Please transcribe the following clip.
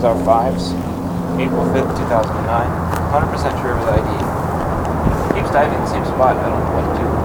These are 5s. April 5th, 2009. 100% sure of his ID. Keeps diving in the same spot. I don't know what to do.